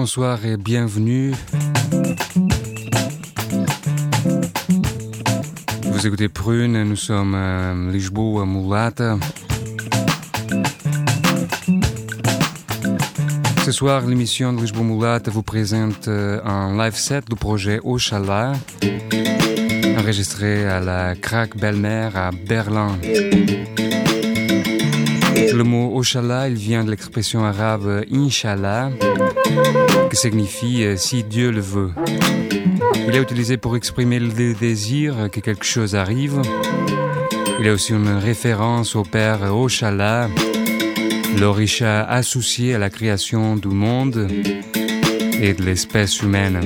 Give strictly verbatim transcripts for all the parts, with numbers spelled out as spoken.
bonsoir et bienvenue. Vous écoutez Prune, nous sommes à Lisboa Mulata. Ce soir, l'émission de Lisboa Mulata vous présente un live set du projet Oxalá, enregistré à la Crack Belle-Mère à Berlin. Le mot Oxalá, il vient de l'expression arabe Inch'Allah, qui signifie « si Dieu le veut ». Il est utilisé pour exprimer le désir que quelque chose arrive. Il est aussi une référence au père Oxalá, l'orisha associé à la création du monde et de l'espèce humaine.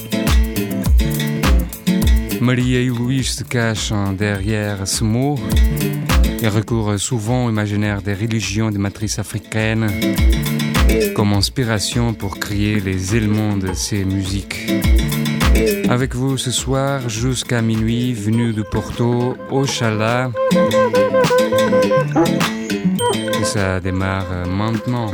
Maria et Louis se cachent derrière ce mot. Ils recourent souvent au imaginaire des religions de matrice africaine comme inspiration pour créer les éléments de ces musiques. Avec vous ce soir jusqu'à minuit, venu de Porto, Oxalá. Et ça démarre maintenant.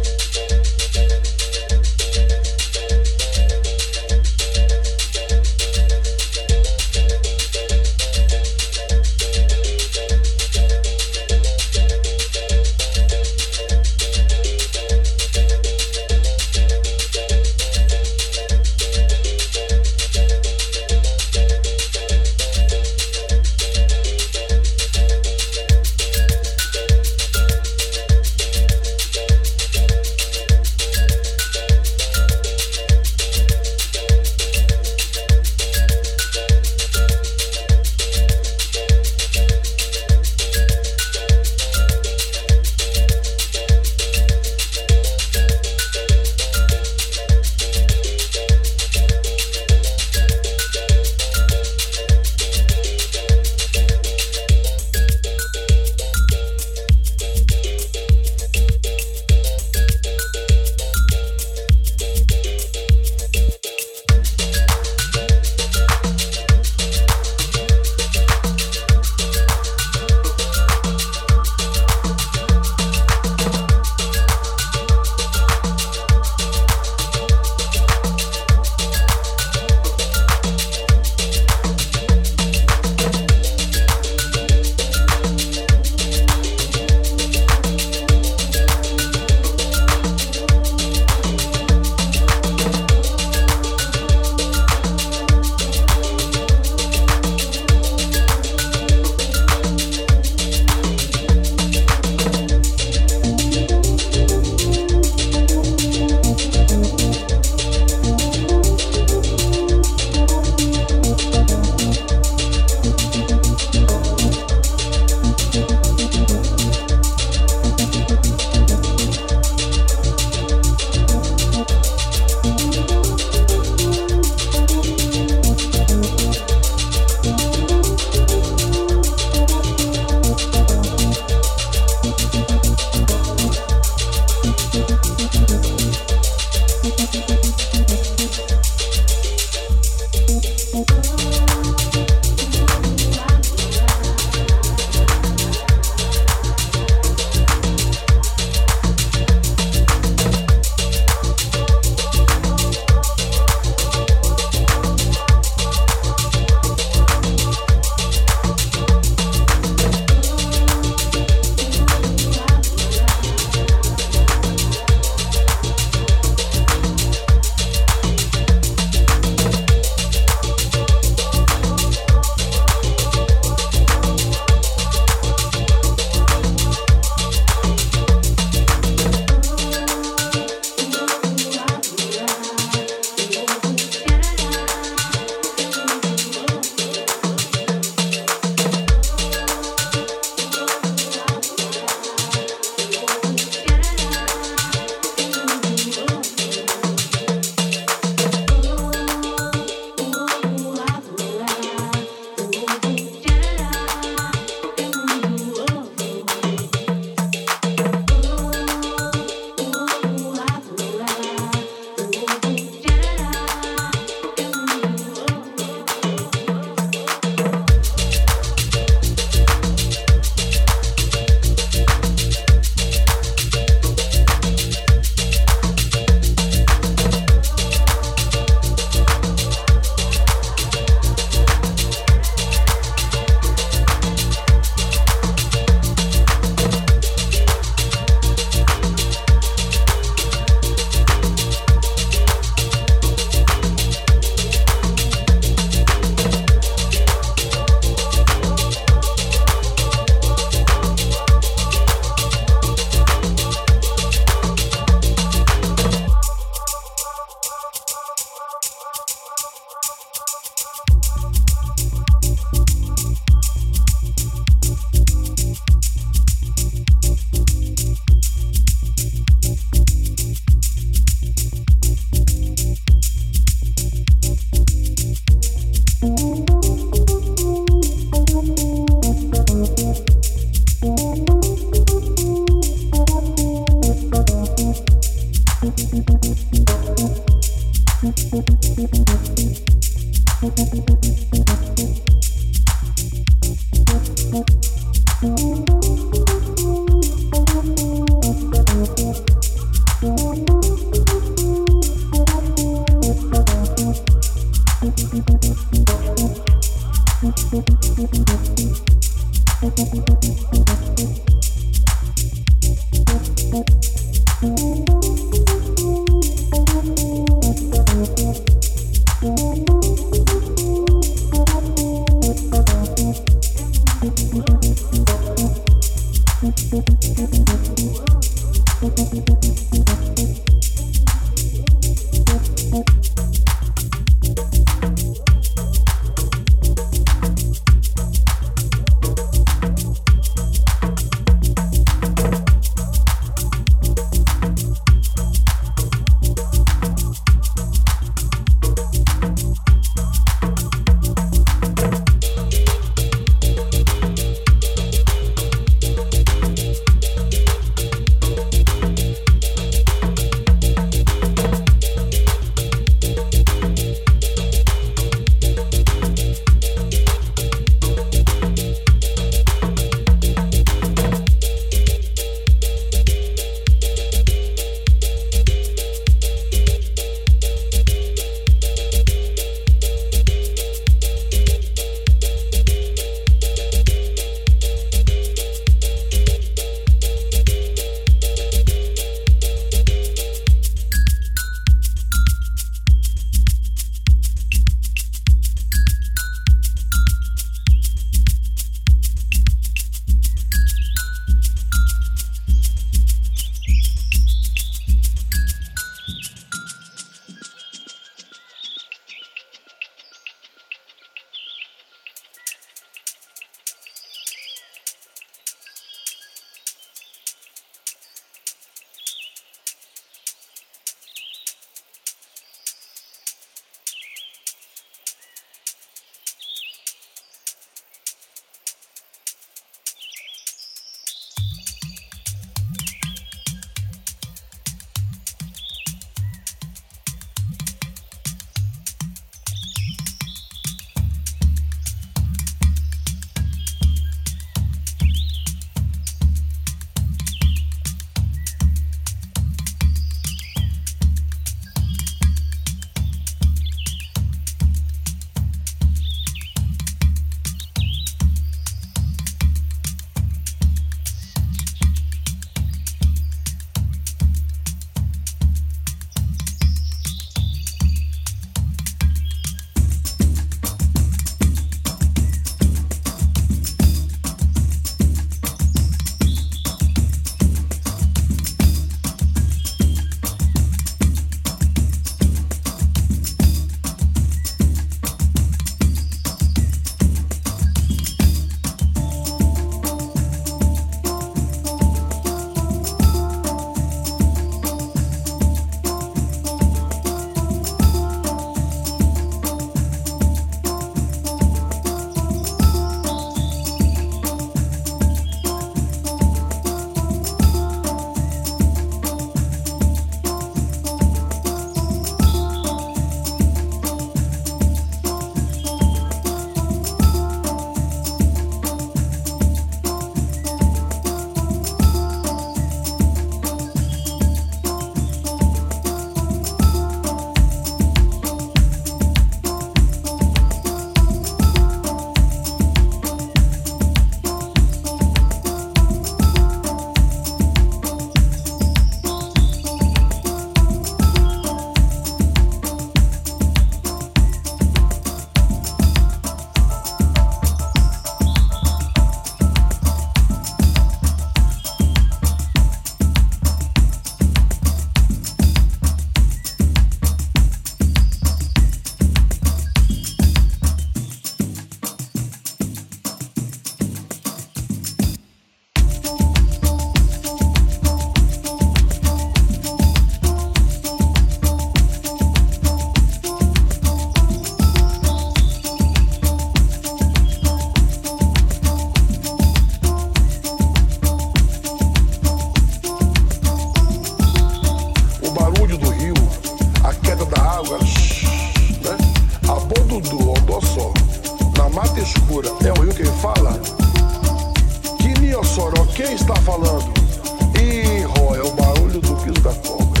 Dudu, Odossó, na mata escura é o rio quem fala? Que Niossoró, quem está falando? Ih, Ró, é o barulho do piso da cobra.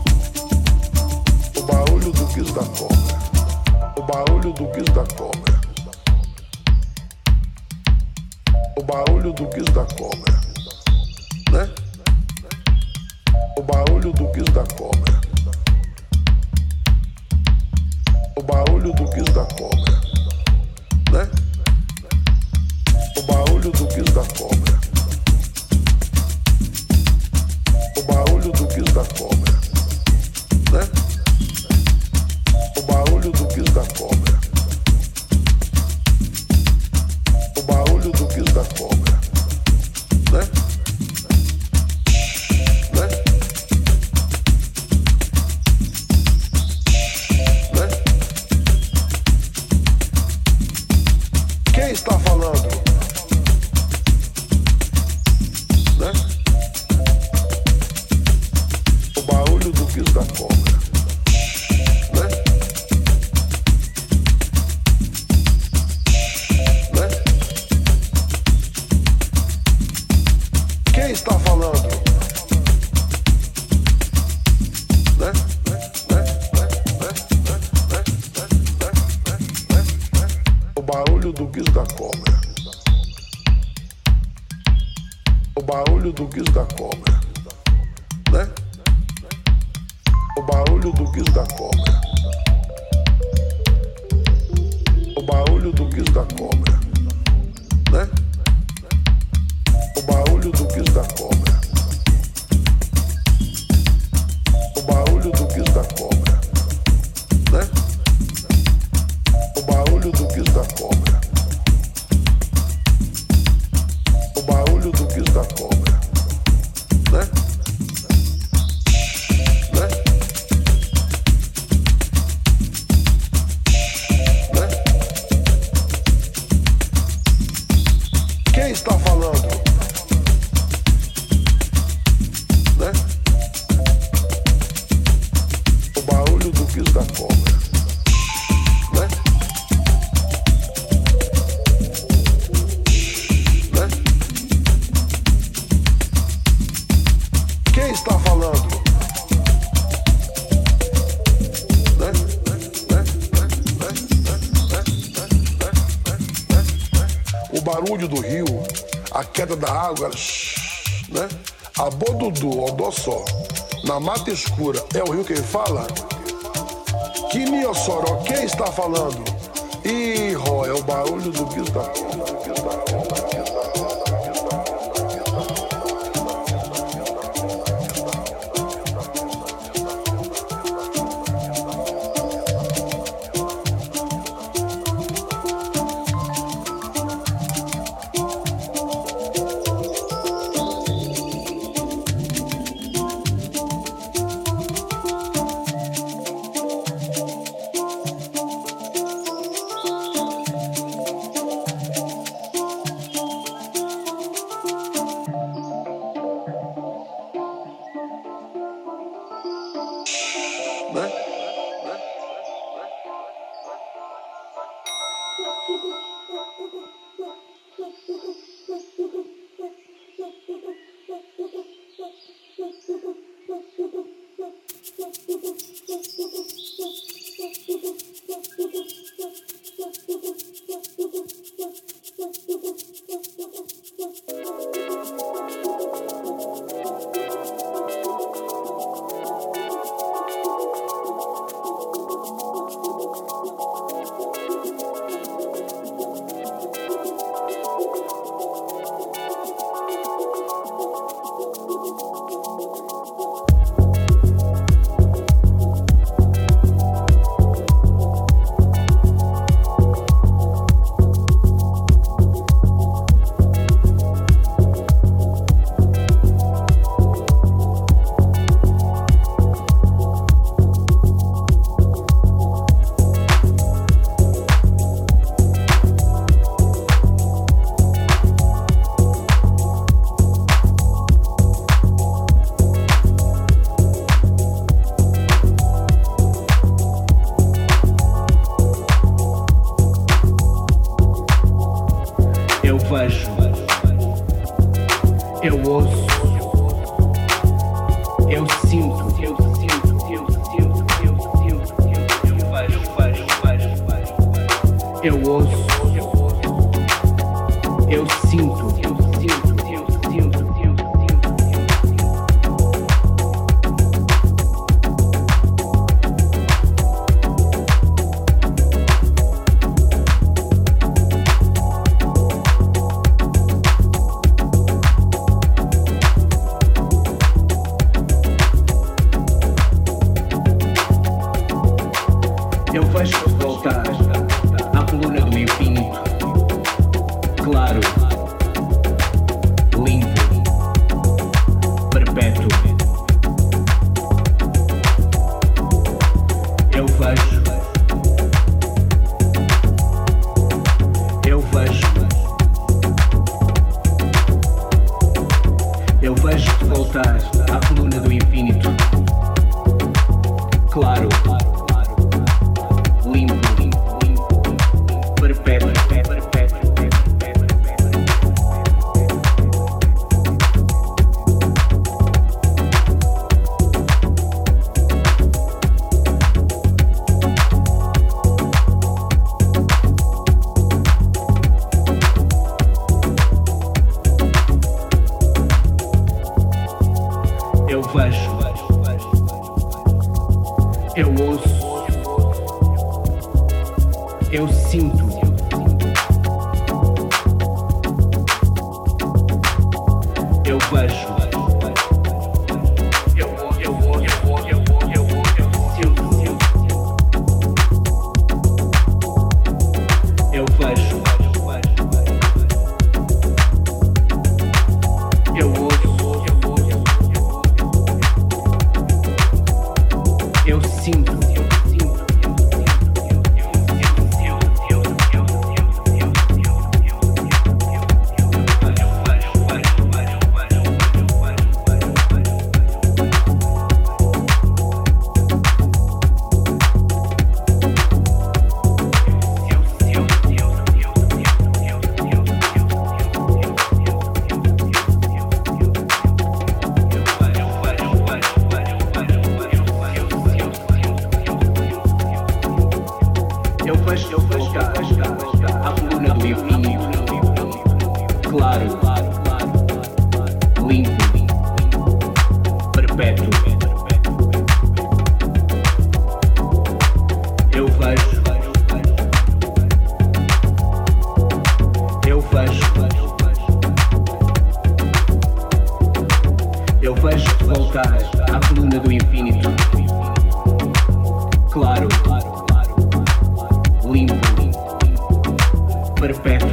O barulho do piso da cobra. O barulho do piso da cobra. O barulho do piso da cobra, né? O barulho do piso da cobra. O barulho do piso da cobra, né? O barulho do piso da cobra. O barulho do piso da cobra, né? O barulho do piso da cobra. O barulho do piso da cobra, né? Né? Né? Quem está falando? Né? O barulho do piso da cobra, né? Né? Quem está falando? Né? O barulho do piso da cobra. O barulho do piso da cobra, né? O barulho do piso da cobra. O barulho do piso da cobra, né? O barulho do piso da cobra. O barulho do piso da cobra, né? O barulho do piso da cobra. O barulho do piso da cobra, né? Né? Né? Quem está falando? Né? O barulho do piso da cobra, né? Né? Quem está falando? Né? O barulho do rio, a queda da água, né? A Bodudu, Odossó, na mata escura é o rio quem fala? Que Niossoró, quem está falando? Ih, Ró, é o barulho do piso da cobra. Eu ouço, eu sinto, eu sinto, eu sinto, eu Eu vejo voltar à coluna do infinito, claro, limpo, perpétuo. Eu vejo, eu vejo, eu vejo voltar à coluna do infinito, claro. Limpo, limpo, limpo, perpétuo, perpétuo, eu vejo, eu ouço. Eu sinto, eu vejo, eu vou, eu vou, eu vou, eu vou, eu vou, eu sinto, eu vejo, eu ouço, eu vou, eu sinto. Eu vejo, eu vejo a coluna do infinito, claro, limpo, perpétuo. Eu vejo, eu vejo, eu vejo voltar à coluna do infinito, claro. Limpo, perpétuo.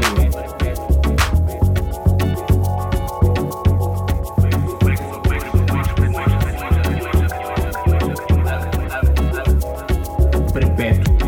Perpétuo.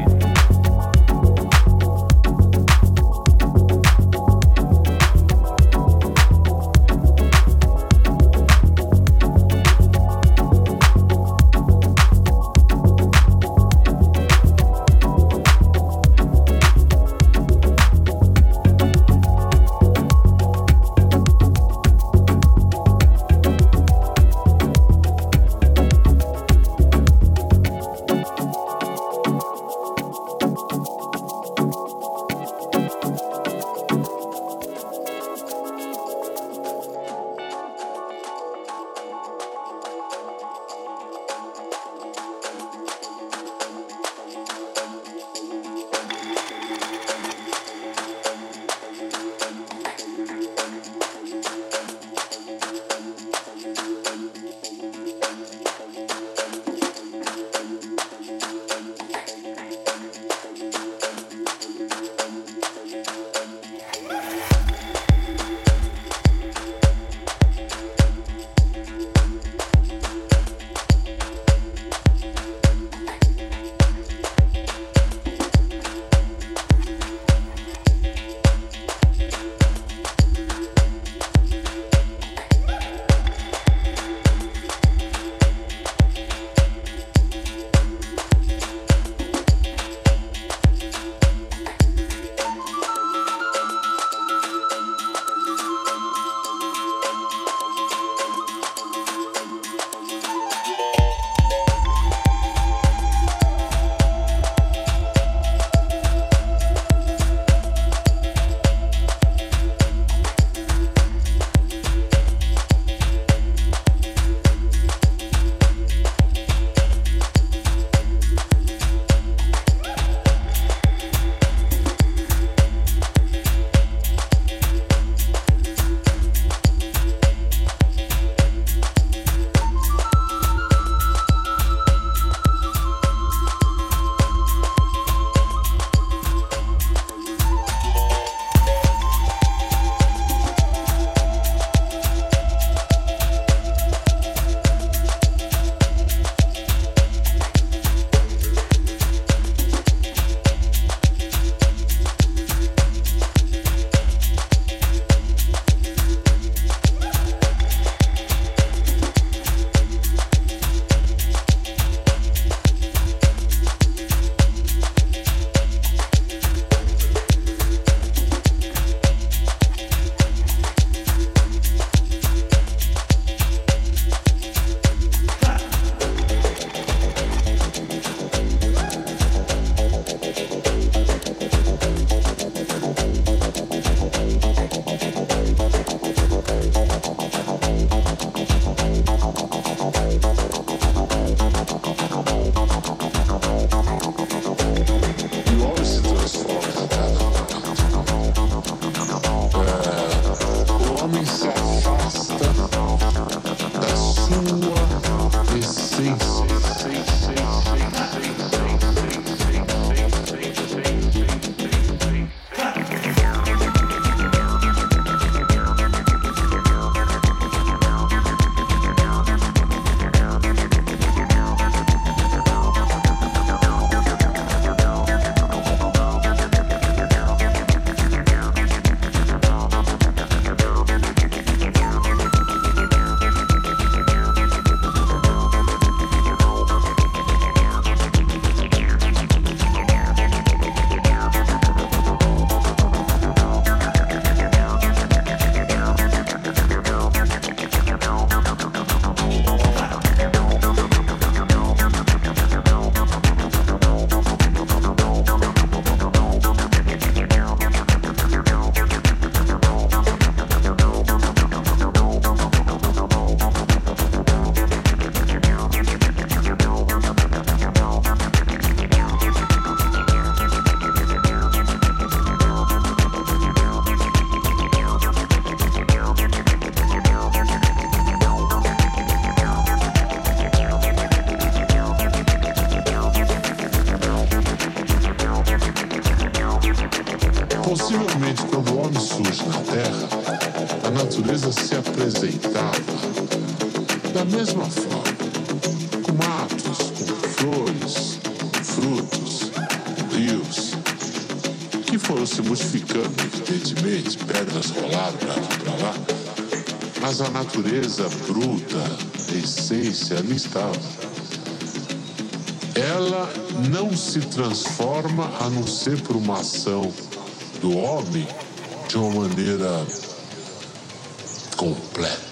Possivelmente, quando o homem surge na Terra, a natureza se apresentava da mesma forma, com matos, com flores, com frutos, com rios, que foram se modificando, evidentemente, pedras rolaram para aqui e para lá, mas a natureza bruta, a essência ali estava. Ela não se transforma a não ser por uma ação do homem de uma maneira completa.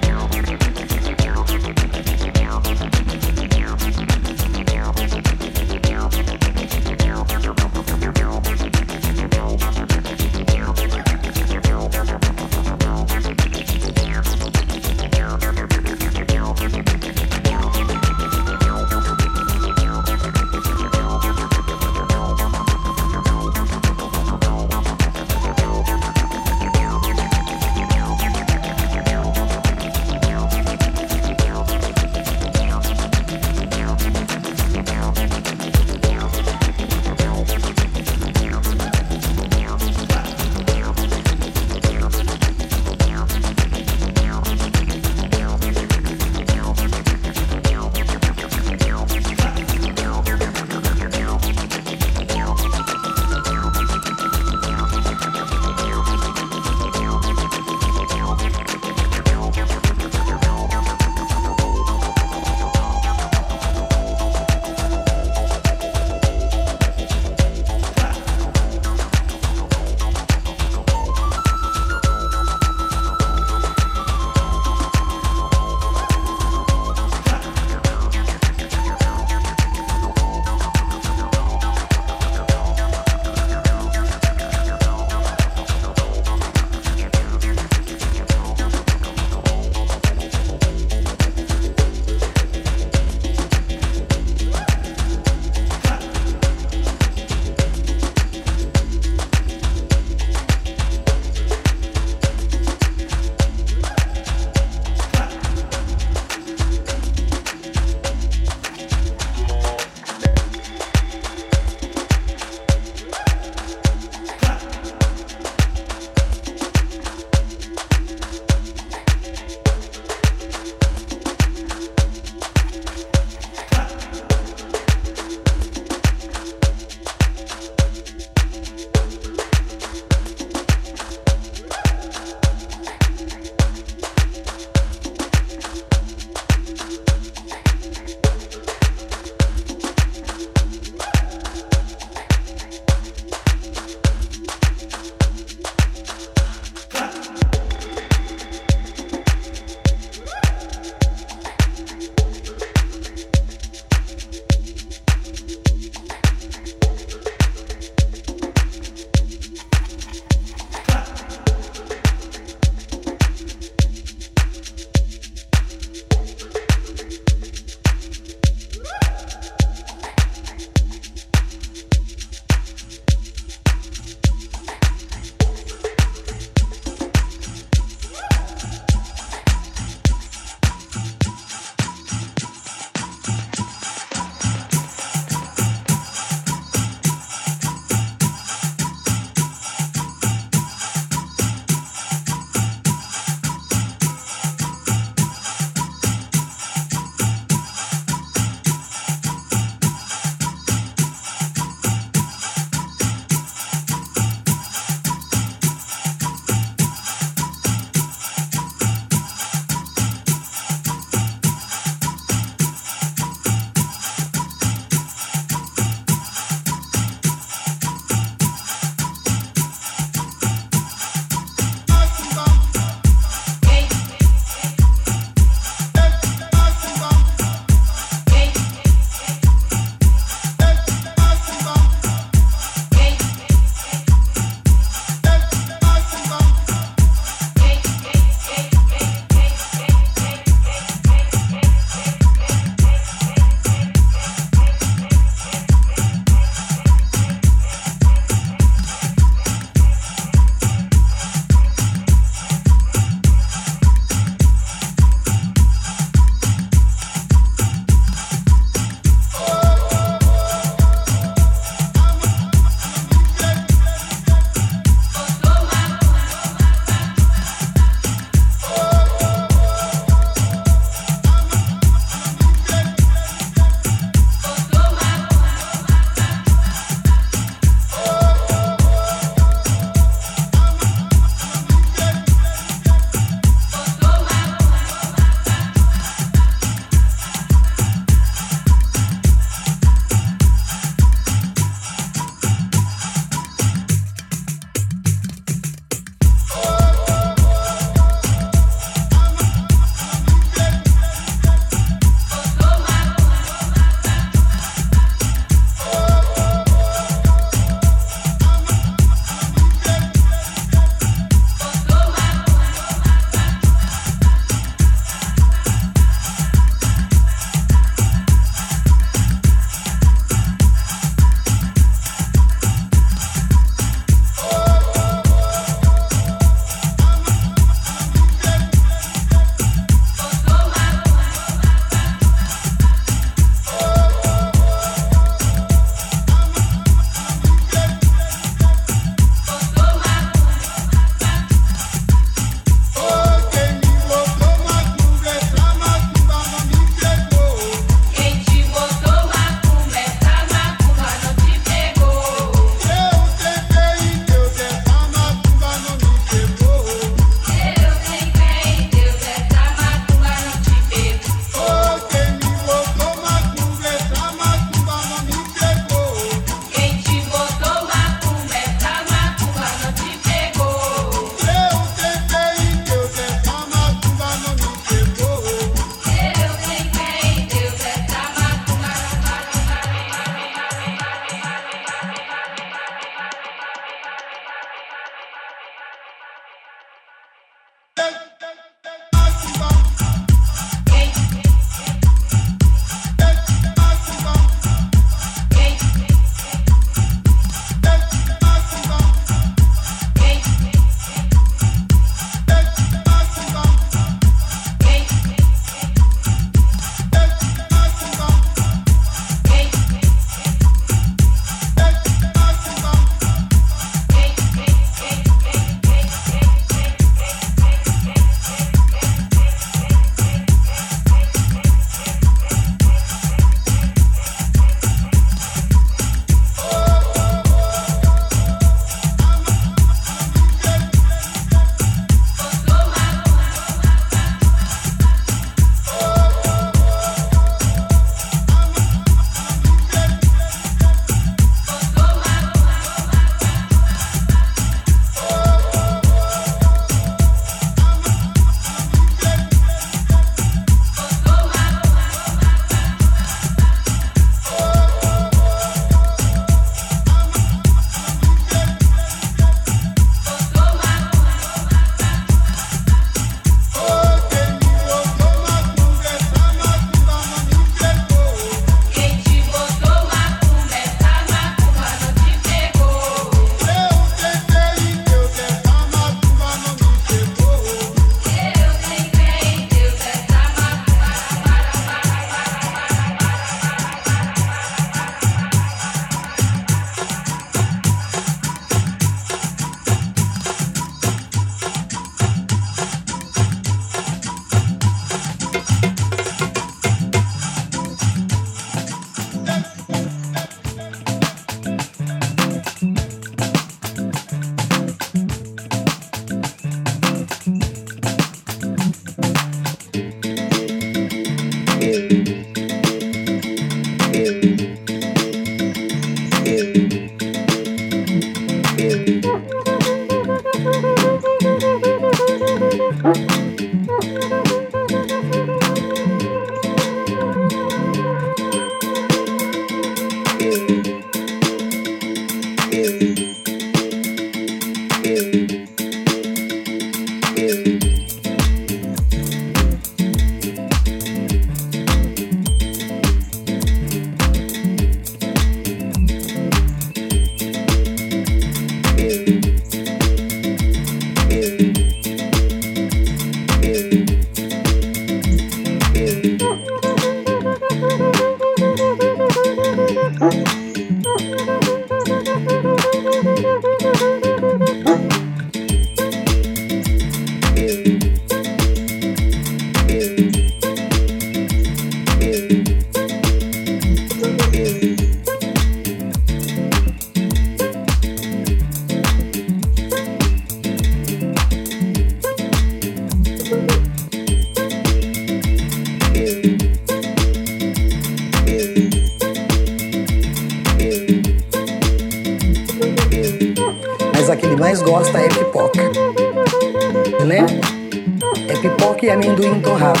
Mas a que ele mais gosta é pipoca, né? É pipoca e amendoim torrado.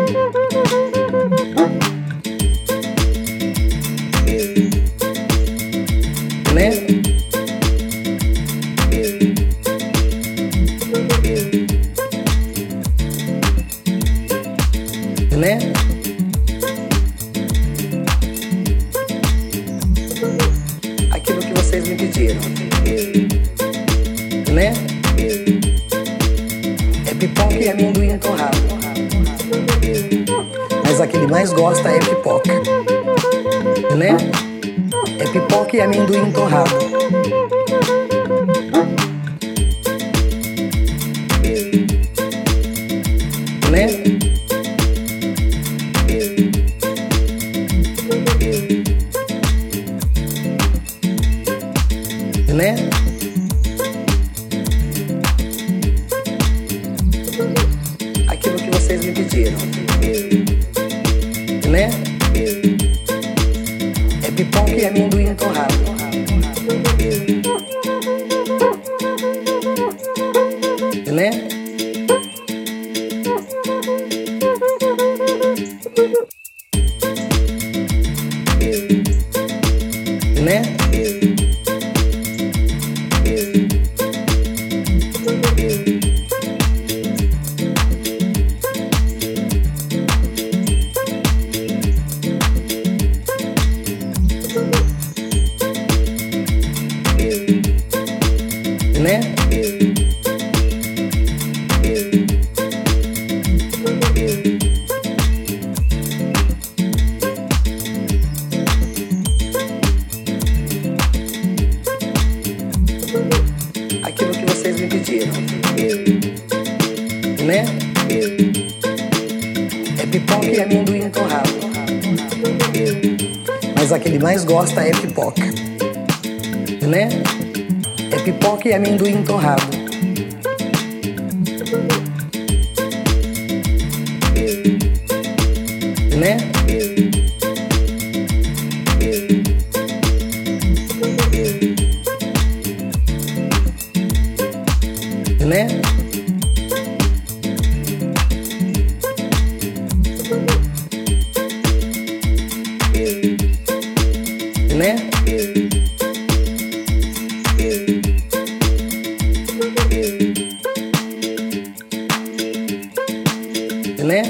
Né? Né? Aquilo que vocês me pediram, né? É pipoca e amendoim torrado. Mas a que ele mais gosta é pipoca, né? É pipoca e amendoim torrado. Né? Né? Aquilo que vocês me pediram, né? É pipoca e amendoim torrado. Né? Né? Né? Aquilo que vocês me pediram, né? É pipoca e amendoim torrado. Mas a que ele mais gosta é pipoca, né? É pipoca e amendoim torrado. Né? Né? Né? Né?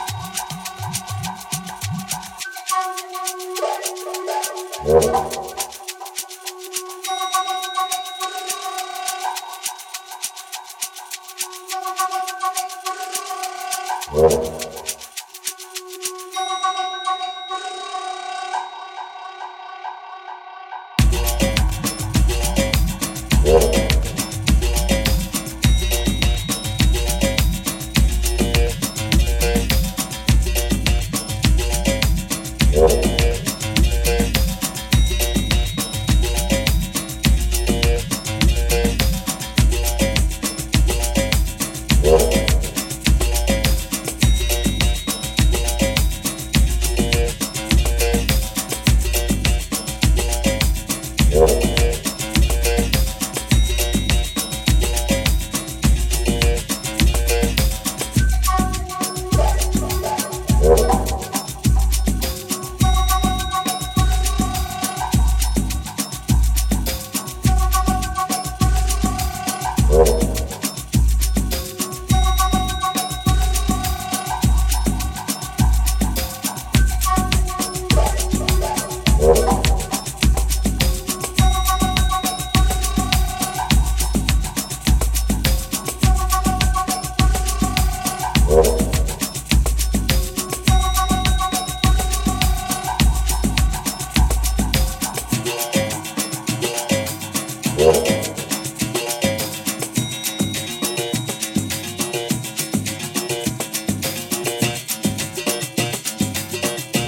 Oh.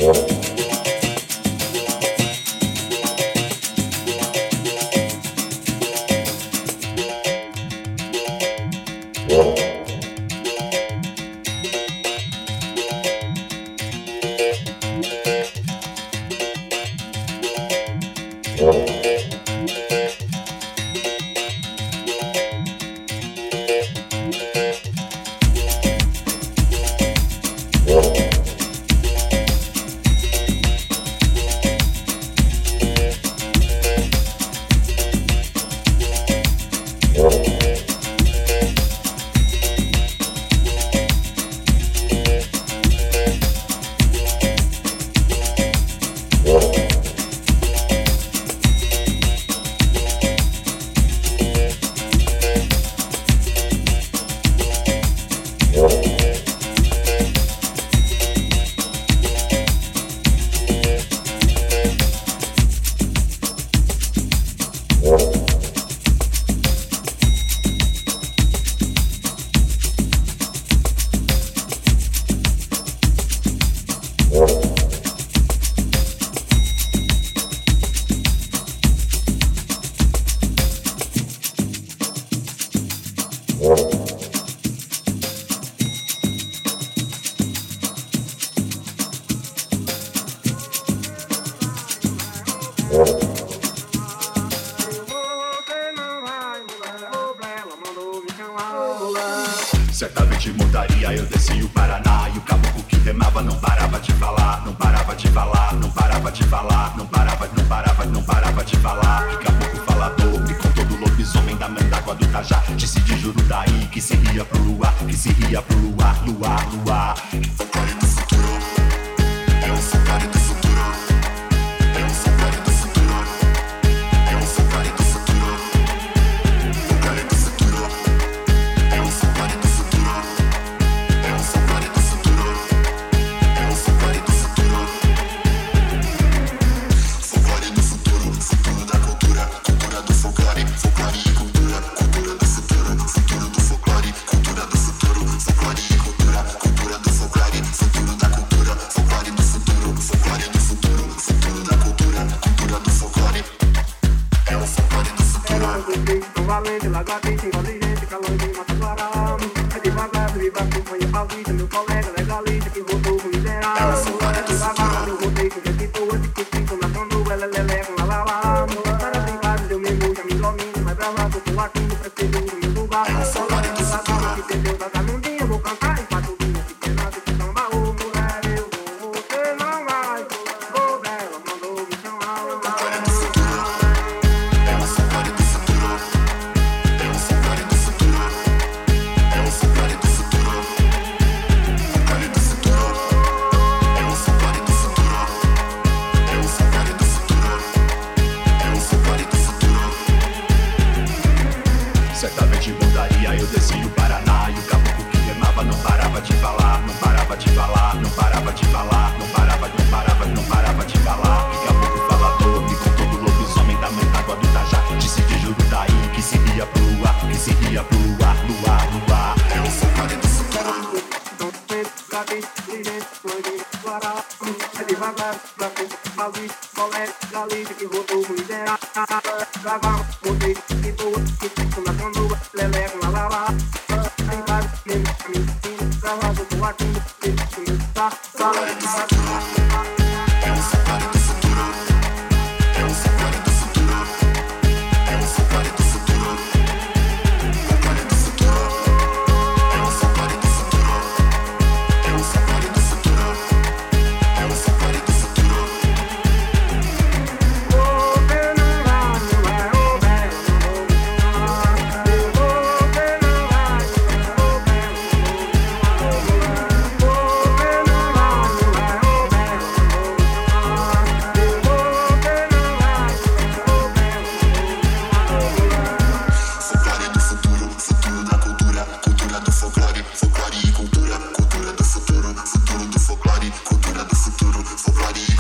Certamente mudaria, eu desci o Paraná e o caboclo que remava não parava de falar, não parava de falar, não parava de falar, não parava, não parava, não parava de falar. Que caboclo falador me contou do lobisomem da mandágua do Tajá, disse de Jurundaí que se ria pro luar, que se ria pro luar, luar, luar. Folclore do futuro, é um folclore do futuro, é um folclore do futuro, é um folclore do futuro, folclore do futuro, é um folclore do futuro, é um folclore do futuro, é um folclore do futuro, folclore do futuro, futuro da cultura, cultura do folclore, folclore e cultura, cultura do futuro, futuro do folclore, cultura do futuro, folclore e cultura, cultura do folclore, futuro da cultura, folclore do futuro, folclore do futuro, futuro da cultura, cultura do folclore, é o folclore do futuro. Valente, lagartixa, inteligente, calor de mata clara. É devagar, viva, acompanha a vida, meu colega legalista que voltou com miserável. É o folclore do futuro. Eu voltei com gente boa, de que fico na conduga, lelele, com la la la. Para brincar, eu mesmo já me domino, mas pra lá, tô por aqui, não preciso do meu lugar. É o folclore do futuro. Que perdeu, tá num dia, vou cantar em quatro dias, que tem nada que samba, ô mulher, eu vou, você não vai, vou dela, mandou me chamar. Folclore do futuro, é o folclore do futuro, é o folclore do futuro, é o folclore do futuro, folclore do futuro, é o folclore do futuro, é o folclore do futuro, é o folclore do futuro. Certamente mudaria, eu desci o Paraná e o caboclo que remava não parava de falar, não parava de falar, não parava de falar, não parava, não parava, não parava de falar. Que caboclo falador me contou do lobisomem da mandágua do Tajá, disse de Jurundaí que se ria pro luar, que se ria pro luar, luar, luar. É o folclore do futuro. É devagar, pra frente, paulista, colégio, galista, que voltou com miserável. Gravava, voltei, que boa, que fico na conduga, lelé, com la la la. Em casa, mesmo, caminho, gravado, tô aqui, deixa eu estar, Folclore do futuro, é o folclore do futuro, é o folclore do futuro, é o folclore do futuro, folclore do futuro, é o folclore do futuro, é o folclore do futuro, é o folclore do futuro. Você não vai, não vai, ô belo, você não vai, ô belo, você não vai, não vai, ô belo, você não vai, ô Folclore do futuro, futuro da cultura, cultura do folclore, folclore e cultura, cultura do futuro, futuro do folclore, cultura do futuro, folclore e